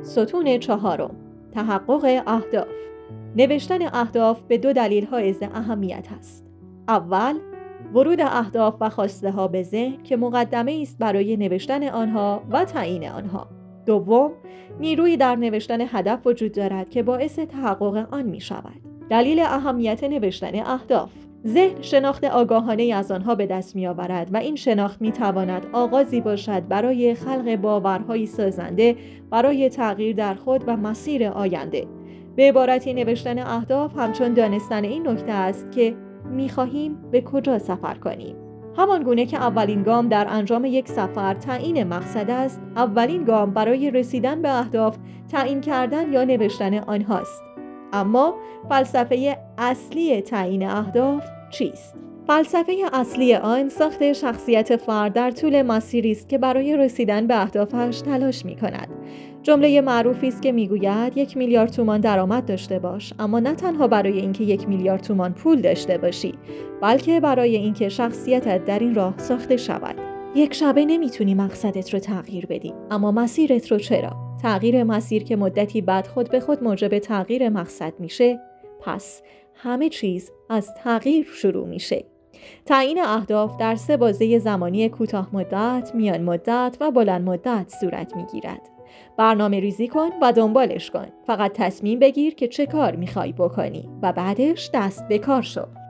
ستون 4. تحقق اهداف. نوشتن اهداف به 2 دلیل حائز اهمیت است. اول، ورود اهداف و خواسته ها به ذهن که مقدمه است برای نوشتن آنها و تعیین آنها. دوم، نیرویی در نوشتن هدف وجود دارد که باعث تحقق آن می شود. دلیل اهمیت نوشتن اهداف: ذهن شناخت آگاهانه از آنها به دست می آورد و این شناخت می تواند آغازی باشد برای خلق باورهای سازنده برای تغییر در خود و مسیر آینده. به عبارتی نوشتن اهداف همچون دانستن این نکته است که می خواهیم به کجا سفر کنیم. همان گونه که اولین گام در انجام یک سفر تعیین مقصد است، اولین گام برای رسیدن به اهداف تعیین کردن یا نوشتن آنهاست. اما فلسفه اصلی تعیین اهداف چیست؟ فلسفه اصلی آن ساخت شخصیت فرد در طول مسیری است که برای رسیدن به اهدافش تلاش می‌کند. جمله معروفی است که میگوید 1 میلیارد تومان درآمد داشته باش، اما نه تنها برای اینکه 1 میلیارد تومان پول داشته باشی، بلکه برای اینکه شخصیتت در این راه ساخته شود. یک شبه نمیتونی مقصدت رو تغییر بدی، اما مسیرت رو چرا؟ تغییر مسیر که مدتی بعد خود به خود موجب تغییر مقصد میشه، پس همه چیز از تغییر شروع میشه. تعیین اهداف در 3 بازه زمانی کوتاه مدت، میان مدت و بلند مدت صورت میگیرد. برنامه ریزی کن و دنبالش کن. فقط تصمیم بگیر که چه کار میخوای بکنی و بعدش دست به کار شو.